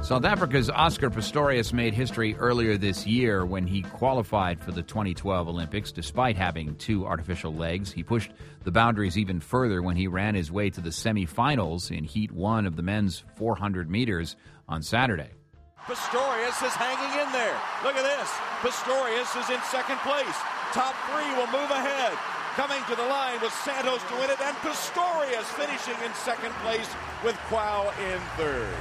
South Africa's Oscar Pistorius made history earlier this year when he qualified for the 2012 Olympics despite having two artificial legs. He pushed the boundaries even further when he ran his way to the semifinals in Heat 1 of the men's 400 meters on Saturday. Pistorius is hanging in there. Look at this. Pistorius is in second place. Top three will move ahead. Coming to the line with Santos to win it, and Pistorius finishing in second place with Quao in third.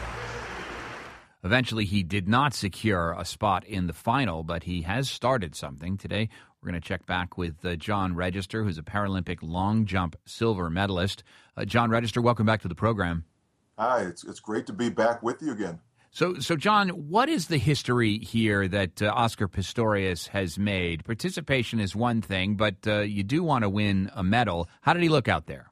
Eventually, he did not secure a spot in the final, but he has started something. Today, we're going to check back with John Register, who's a Paralympic long jump silver medalist. John Register, welcome back to the program. Hi, it's great to be back with you again. So, John, what is the history here that Oscar Pistorius has made? Participation is one thing, but you do want to win a medal. How did he look out there?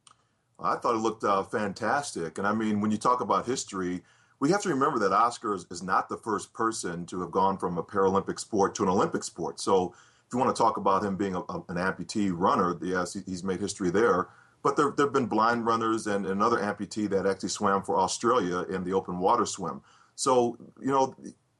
I thought it looked fantastic. And I mean, when you talk about history, we have to remember that Oscar is not the first person to have gone from a Paralympic sport to an Olympic sport. So if you want to talk about him being an amputee runner, yes, he's made history there. But there have been blind runners and another amputee that actually swam for Australia in the open water swim. So, you know,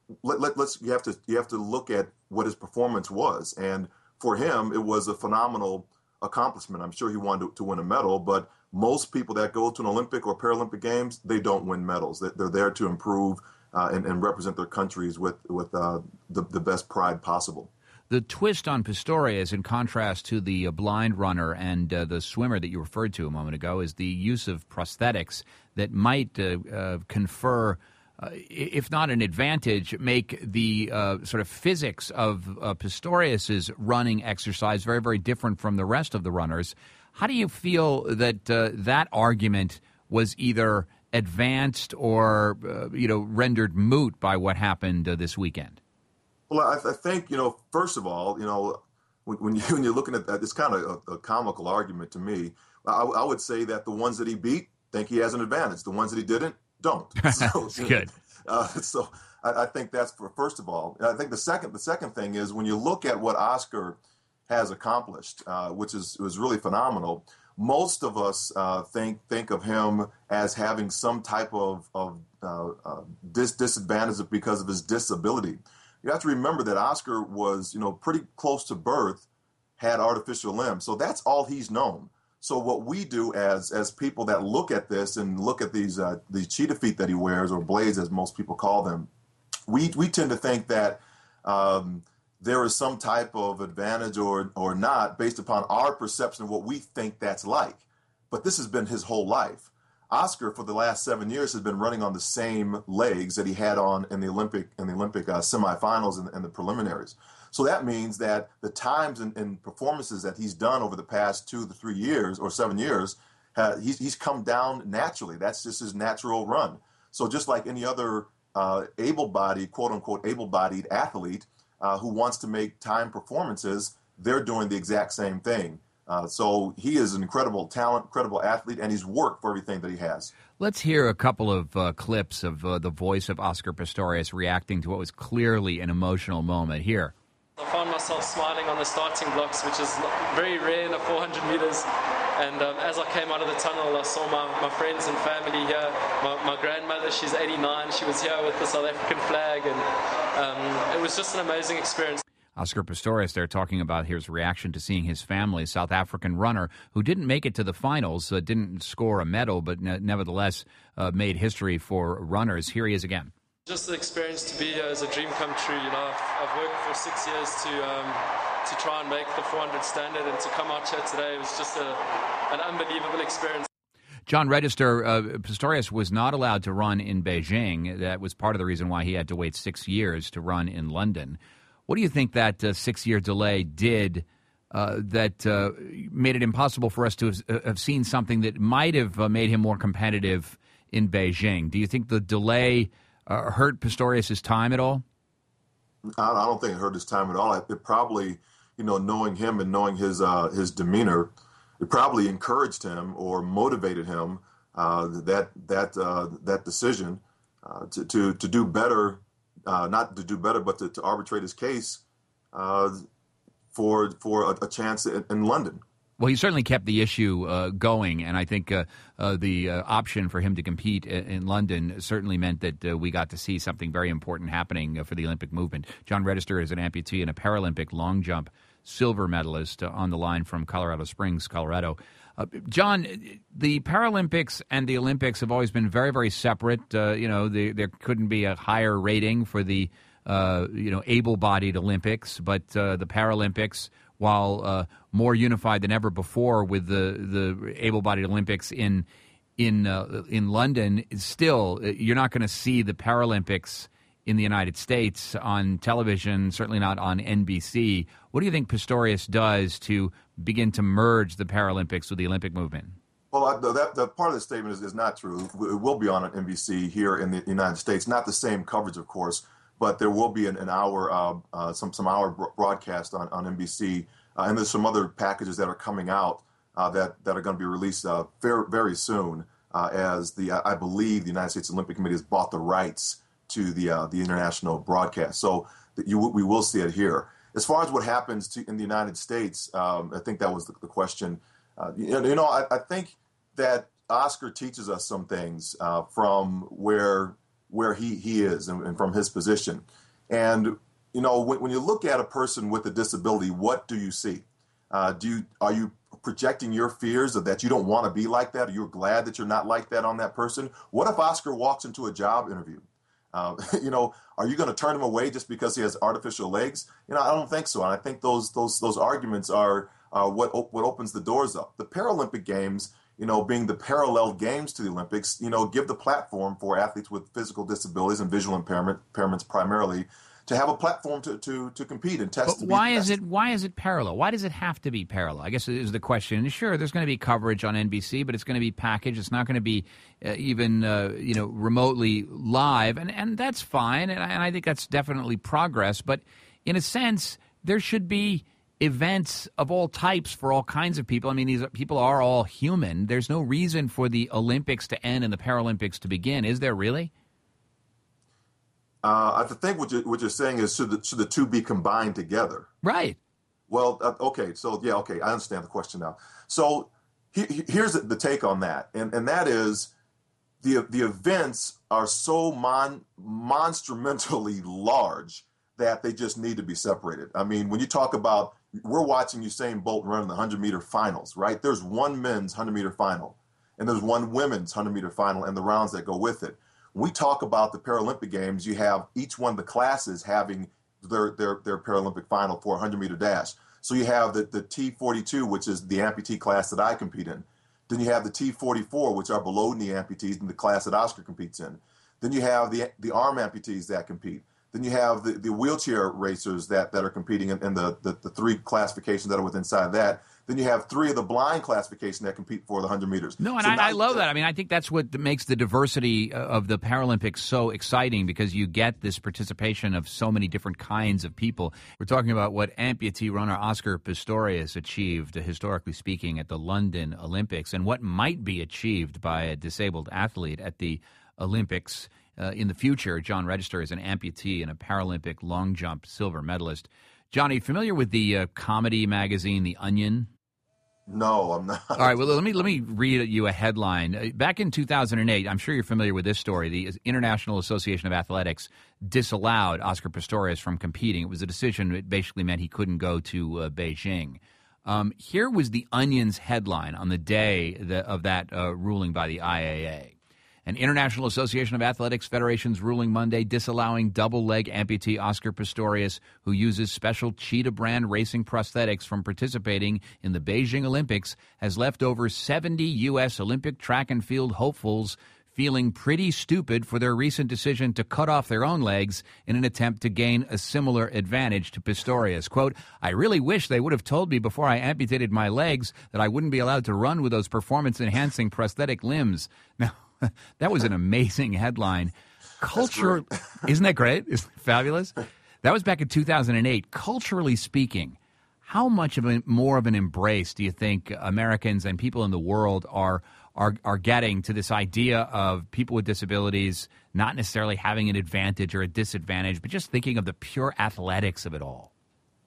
you have to look at what his performance was. And for him, it was a phenomenal accomplishment. I'm sure he wanted to win a medal, but most people that go to an Olympic or Paralympic Games, they don't win medals. They're there to improve and represent their countries with the best pride possible. The twist on Pistorius, in contrast to the blind runner and the swimmer that you referred to a moment ago, is the use of prosthetics that might confer, if not an advantage, make the sort of physics of Pistorius's running exercise very, very different from the rest of the runners. How do you feel that that argument was either advanced or rendered moot by what happened this weekend? Well, I think, first of all, when you're looking at that, it's kind of a comical argument to me. I would say that the ones that he beat think he has an advantage. The ones that he didn't, don't. So, That's good. So I think that's first of all. I think the second thing is when you look at what Oscar has accomplished, which was really phenomenal. Most of us think of him as having some type of disadvantage because of his disability. You have to remember that Oscar was, pretty close to birth, had artificial limbs. So that's all he's known. So what we do as people that look at this and look at these cheetah feet that he wears, or blades as most people call them, we tend to think that there is some type of advantage or not based upon our perception of what we think that's like. But this has been his whole life. Oscar, for the last 7 years, has been running on the same legs that he had on in the Olympic semifinals and the preliminaries. So that means that the times and performances that he's done over the past 2 to 3 years or 7 years, he's come down naturally. That's just his natural run. So just like any other able-bodied, quote-unquote, able-bodied athlete who wants to make time performances, they're doing the exact same thing. So he is an incredible talent, incredible athlete, and he's worked for everything that he has. Let's hear a couple of clips of the voice of Oscar Pistorius reacting to what was clearly an emotional moment. Here. I found myself smiling on the starting blocks, which is very rare in the 400 meters. And as I came out of the tunnel, I saw my friends and family here. My grandmother, she's 89, she was here with the South African flag, and it was just an amazing experience. Oscar Pistorius there talking about his reaction to seeing his family, South African runner who didn't make it to the finals, didn't score a medal, but nevertheless made history for runners. Here he is again. Just the experience to be here is a dream come true. I've worked for 6 years to try and make the 400 standard, and to come out here today was just an unbelievable experience. John Register, Pistorius was not allowed to run in Beijing. That was part of the reason why he had to wait 6 years to run in London. What do you think that 6-year delay did that made it impossible for us to have seen something that might have made him more competitive in Beijing? Do you think the delay hurt Pistorius' time at all? I don't think it hurt his time at all. It probably, knowing him and knowing his demeanor, it probably encouraged him or motivated him that decision to do better. Not to do better, but to arbitrate his case for a chance in London. Well, he certainly kept the issue going, and I think the option for him to compete in London certainly meant that we got to see something very important happening for the Olympic movement. John Register is an amputee and a Paralympic long jump silver medalist on the line from Colorado Springs, Colorado. John, the Paralympics and the Olympics have always been very, very separate. There couldn't be a higher rating for the able-bodied Olympics, but the Paralympics, while more unified than ever before with the able-bodied Olympics in London, still you're not going to see the Paralympics in the United States on television, certainly not on NBC. What do you think Pistorius does to begin to merge the Paralympics with the Olympic movement? Well, that part of the statement is not true. It will be on NBC here in the United States. Not the same coverage, of course, but there will be an hour, some hour broadcast on NBC, and there's some other packages that are coming out that are going to be released very, very soon. As I believe the United States Olympic Committee has bought the rights to the international broadcast, so we will see it here. As far as what happens in the United States, I think that was the question. I think that Oscar teaches us some things from where he is and from his position. And when you look at a person with a disability, what do you see? Are you projecting your fears of that you don't want to be like that? Or you're glad that you're not like that on that person? What if Oscar walks into a job interview? Are you going to turn him away just because he has artificial legs? I don't think so. And I think those arguments are what opens the doors up. The Paralympic Games, being the parallel games to the Olympics, give the platform for athletes with physical disabilities and visual impairments primarily to have a platform to compete and test. But why is it parallel? Why does it have to be parallel? I guess is the question. And sure, there's going to be coverage on NBC, but it's going to be packaged. It's not going to be even remotely live, and that's fine. And I think that's definitely progress. But in a sense, there should be events of all types for all kinds of people. I mean, these people are all human. There's no reason for the Olympics to end and the Paralympics to begin. Is there really? I think what you're saying is should the two be combined together? Right. Well, okay. So, yeah, okay. I understand the question now. So here's the take on that. And that is the events are so monstrumentally large that they just need to be separated. I mean, when you talk about, we're watching Usain Bolt run in the 100-meter finals, right? There's one men's 100-meter final, and there's one women's 100-meter final and the rounds that go with it. When we talk about the Paralympic Games, you have each one of the classes having their Paralympic final for a 100-meter dash. So you have the T42, which is the amputee class that I compete in. Then you have the T44, which are below-knee amputees in the class that Oscar competes in. Then you have the arm amputees that compete. Then you have the wheelchair racers that are competing in the three classifications that are within inside that. Then you have three of the blind classification that compete for the 100 meters. No, and so I love that. I mean, I think that's what makes the diversity of the Paralympics so exciting, because you get this participation of so many different kinds of people. We're talking about what amputee runner Oscar Pistorius achieved, historically speaking, at the London Olympics, and what might be achieved by a disabled athlete at the Olympics in the future. John Register is an amputee and a Paralympic long jump silver medalist. John, are you familiar with the comedy magazine The Onion? No, I'm not. All right, well, let me read you a headline. Back in 2008, I'm sure you're familiar with this story, the International Association of Athletics disallowed Oscar Pistorius from competing. It was a decision that basically meant he couldn't go to Beijing. Here was the Onion's headline on the day of that ruling by the IAA. An International Association of Athletics Federation's ruling Monday disallowing double-leg amputee Oscar Pistorius, who uses special Cheetah brand racing prosthetics, from participating in the Beijing Olympics, has left over 70 U.S. Olympic track and field hopefuls feeling pretty stupid for their recent decision to cut off their own legs in an attempt to gain a similar advantage to Pistorius. Quote, "I really wish they would have told me before I amputated my legs that I wouldn't be allowed to run with those performance-enhancing prosthetic limbs." Now, that was an amazing headline. Culture, isn't that great? Isn't that fabulous? That was back in 2008. Culturally speaking, how much more of an embrace do you think Americans and people in the world are getting to this idea of people with disabilities not necessarily having an advantage or a disadvantage, but just thinking of the pure athletics of it all?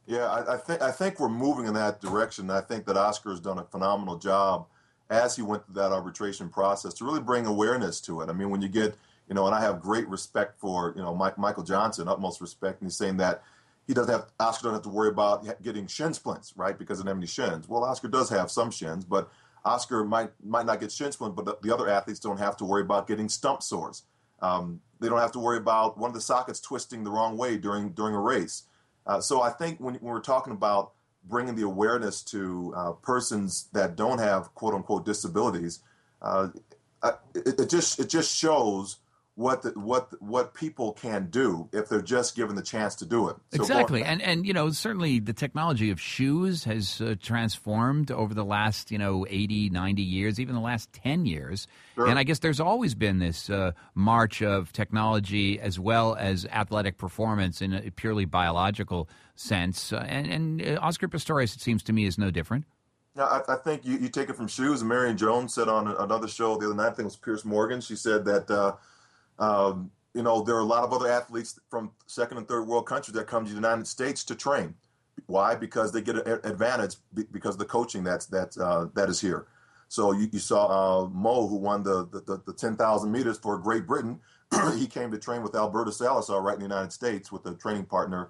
Yeah, I think we're moving in that direction. I think that Oscar has done a phenomenal job as he went through that arbitration process to really bring awareness to it. I mean, when you get, and I have great respect for, Michael Johnson, utmost respect, and he's saying that Oscar doesn't have to worry about getting shin splints, right, because he doesn't have any shins. Well, Oscar does have some shins, but Oscar might not get shin splints, but the other athletes don't have to worry about getting stump sores. They don't have to worry about one of the sockets twisting the wrong way during a race. So I think when we're talking about bringing the awareness to persons that don't have quote unquote disabilities, it just shows what people can do if they're just given the chance to do it. So exactly. And certainly the technology of shoes has transformed over the last, 80, 90 years, even the last 10 years. Sure. And I guess there's always been this march of technology as well as athletic performance in a purely biological sense. And Oscar Pistorius, it seems to me, is no different. Now, I think you take it from shoes. Marion Jones said on another show the other night, I think it was Piers Morgan, she said that there are a lot of other athletes from second and third world countries that come to the United States to train. Why? Because they get an advantage because of the coaching that is here. So you saw Mo, who won the 10,000 meters for Great Britain. He came to train with Alberto Salazar right in the United States with a training partner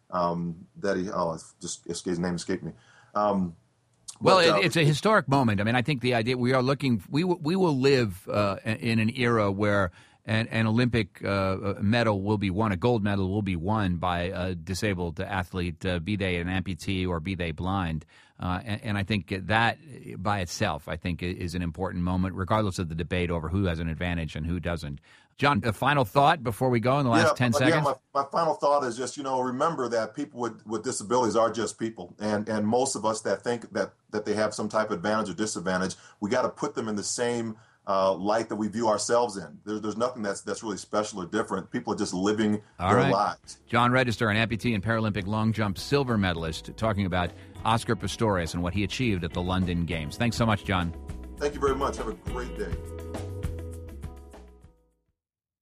his name escaped me. It's a historic moment. I mean, I think the idea we will live in an era where an Olympic medal will be won, a gold medal will be won by a disabled athlete, be they an amputee or be they blind. And I think that by itself, I think, is an important moment, regardless of the debate over who has an advantage and who doesn't. John, a final thought before we go in the last 10 seconds? Yeah, my final thought is just, remember that people with disabilities are just people. And most of us that think that they have some type of advantage or disadvantage, we got to put them in the same light that we view ourselves in. There's nothing that's really special or different. People are just living their lives. John Register, an amputee and Paralympic long jump silver medalist, talking about Oscar Pistorius and what he achieved at the London Games. Thanks so much, John. Thank you very much. Have a great day.